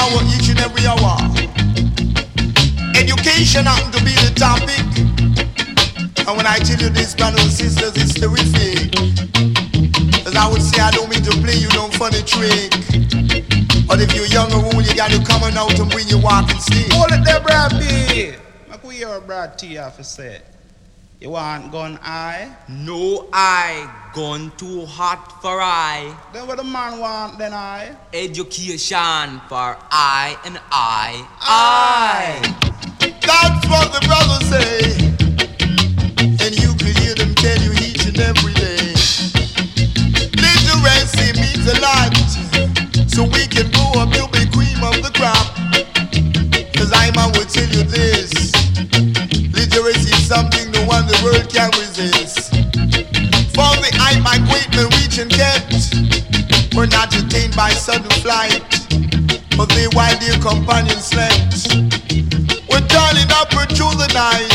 hour, each and every hour. Education happen to be the topic. And when I tell you this, brothers and sisters, it's terrific. As I would say, I don't mean to play you no funny trick. But if you're young or old, you got to come on out and bring your walking stick. Hold it there, Brad B. Make we hear Brad T have to say. You want gun eye? No eye, gun too hot for I. Then what the man want then I? Education for I and I. That's what the brothers say. And you could hear them tell you each and every day. Literacy means a lot, so we can grow up to be cream of the crop. Cause I man will tell you this. Literacy is something no one the world can resist. For the eye migrate and reach and kept, were not detained by sudden flight, but they while their companions slept, were turning upward through the night.